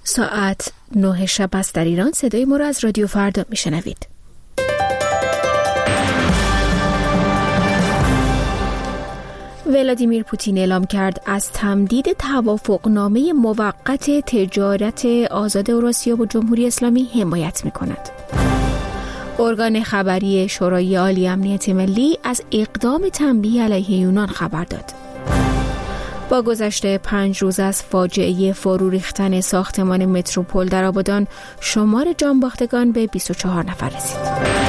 ساعت 9 شب است در ایران. صدای ما را از رادیو فردا میشنوید. ولادیمیر پوتین اعلام کرد از تمدید توافقنامه موقت تجارت آزاد روسیه با جمهوری اسلامی حمایت می‌کند. ارگان خبری شورای عالی امنیت ملی از اقدام تنبیه علیه یونان خبر داد. با گذشت 5 روز از فاجعه فرو ریختن ساختمان متروپول در آبادان، شمار جانباختگان به 24 نفر رسید.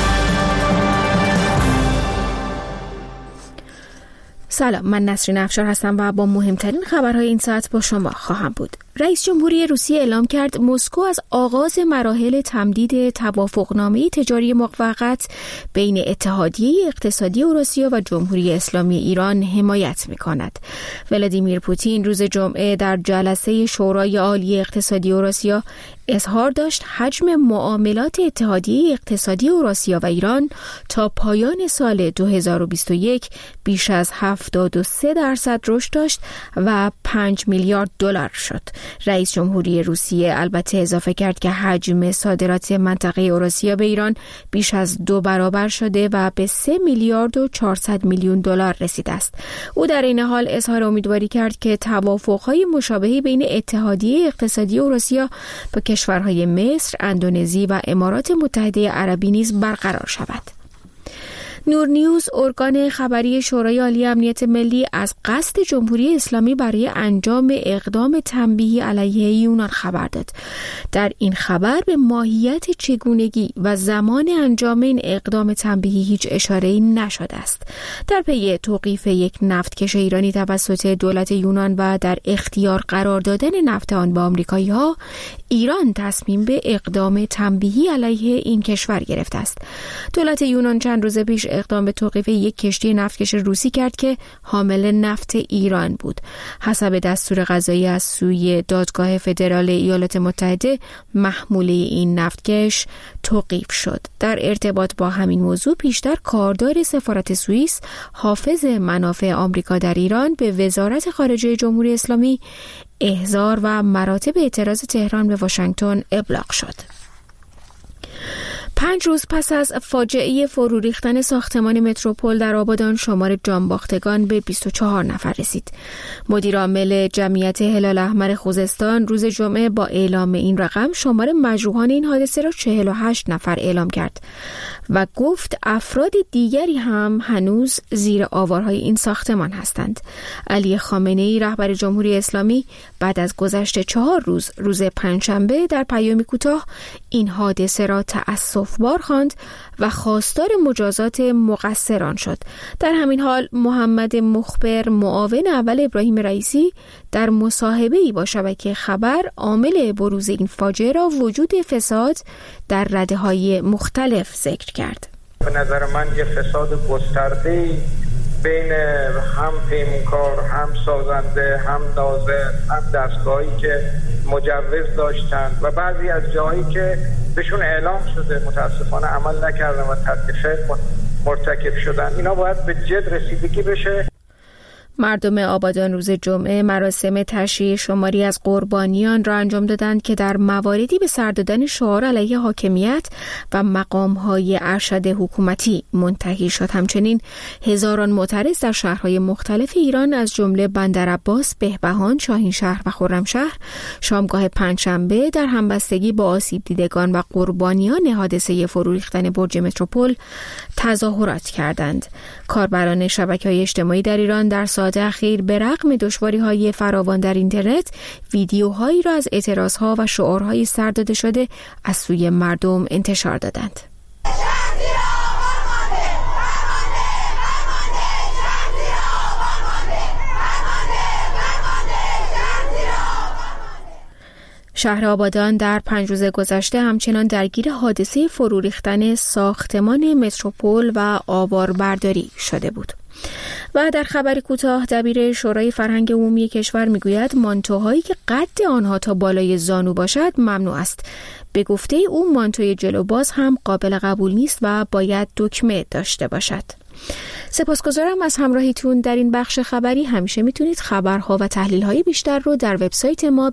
سلام، من نسرین افشار هستم و با مهمترین خبرهای این ساعت با شما خواهم بود. رئیس جمهوری روسیه اعلام کرد مسکو از آغاز مراحل تمدید توافقنامه تجاری موقت بین اتحادیه اقتصادی اروسیا و جمهوری اسلامی ایران حمایت می‌کند. ولادیمیر پوتین روز جمعه در جلسه شورای عالی اقتصادی اروسیا اظهار داشت حجم معاملات اتحادیه اقتصادی اروسیا و ایران تا پایان سال 2021 بیش از 73% رشد داشت و 5 میلیارد دلار شد. رئیس جمهوری روسیه البته اضافه کرد که حجم صادرات منطقه اروسیا به ایران بیش از 2 برابر شده و به 3 میلیارد و 400 میلیون دلار رسیده است. او در این حال اظهار امیدواری کرد که توافق‌های مشابهی بین اتحادیه اقتصادی اروسیا با کشورهای مصر، اندونزی و امارات متحده عربی نیز برقرار شود. نور نیوز، ارگان خبری شورای عالی امنیت ملی، از قصد جمهوری اسلامی برای انجام اقدام تنبیهی علیه یونان خبر داد. در این خبر به ماهیت، چگونگی و زمان انجام این اقدام تنبیهی هیچ اشاره‌ای نشده است. در پی توقیف یک نفتکش ایرانی توسط دولت یونان و در اختیار قرار دادن نفت آن به آمریکایی‌ها، ایران تصمیم به اقدام تنبیهی علیه این کشور گرفته است. دولت یونان چند روز پیش اقدام به توقیف یک کشتی نفتکش روسی کرد که حامل نفت ایران بود. حسب دستور قضایی از سوی دادگاه فدرال ایالات متحده، محموله این نفتکش توقیف شد. در ارتباط با همین موضوع پیشتر کاردار سفارت سوئیس، حافظ منافع آمریکا در ایران، به وزارت خارجه جمهوری اسلامی احضار و مراتب اعتراض تهران به واشنگتن ابلاغ شد. 5 روز پس از فاجعه فرو ریختن ساختمان متروپول در آبادان، شمار جانباختگان به 24 نفر رسید. مدیر عامل جمعیت هلال احمر خوزستان روز جمعه با اعلام این رقم شمار مجروحان این حادثه را 48 نفر اعلام کرد و گفت افراد دیگری هم هنوز زیر آوارهای این ساختمان هستند. علی خامنه‌ای، رهبر جمهوری اسلامی، بعد از گذشت 4 روز، روز پنجشنبه، در پیامی کوتاه این حادثه را تأسف‌بار خواند و خواستار مجازات مقصران شد. در همین حال محمد مخبر، معاون اول ابراهیم رئیسی، در مصاحبه‌ای با شبکه خبر عامل بروز این فاجعه را وجود فساد در رده‌های مختلف ذکر کرد. به نظر من یه فساد گسترده‌ای بین هم پیمانکار، هم سازنده، هم ناظر، هم دستگاهی که مجوز داشتن و بعضی از جاهایی که بهشون اعلام شده متاسفانه عمل نکردن و تلفات مرتکب شدن، اینا باید به جد رسیدگی بشه. مردم آبادان روز جمعه مراسم تشییع شماری از قربانیان را انجام دادند که در مواردی به سر دادن شعار علیه حاکمیت و مقام‌های ارشد حکومتی منتهی شد. همچنین هزاران معترض در شهرهای مختلف ایران از جمله بندرعباس، بهبهان، شاهینشهر و خرمشهر شامگاه پنجشنبه در همبستگی با آسیب دیدگان و قربانیان حادثه فرو ریختن برج متروپول تظاهرات کردند. کاربران شبکه‌های اجتماعی در ایران در ساعات اخیر به رغم دشواری‌های فراوان در اینترنت، ویدیوهایی را از اعتراضها و شعارهای سر داده شده از سوی مردم انتشار دادند. شهر آبادان در 5 روز گذشته همچنان درگیر حادثه فرو ریختن ساختمان متروپول و آواربرداری شده بود. و در خبر کوتاه، دبیر شورای فرهنگ عمومی کشور میگوید مانتوهایی که قد آنها تا بالای زانو باشد ممنوع است. به گفته او مانتوی جلوباز هم قابل قبول نیست و باید دکمه داشته باشد. سپاسگزارم از همراهیتون در این بخش خبری. همیشه میتونید خبرها و تحلیل‌های بیشتر رو در وبسایت ما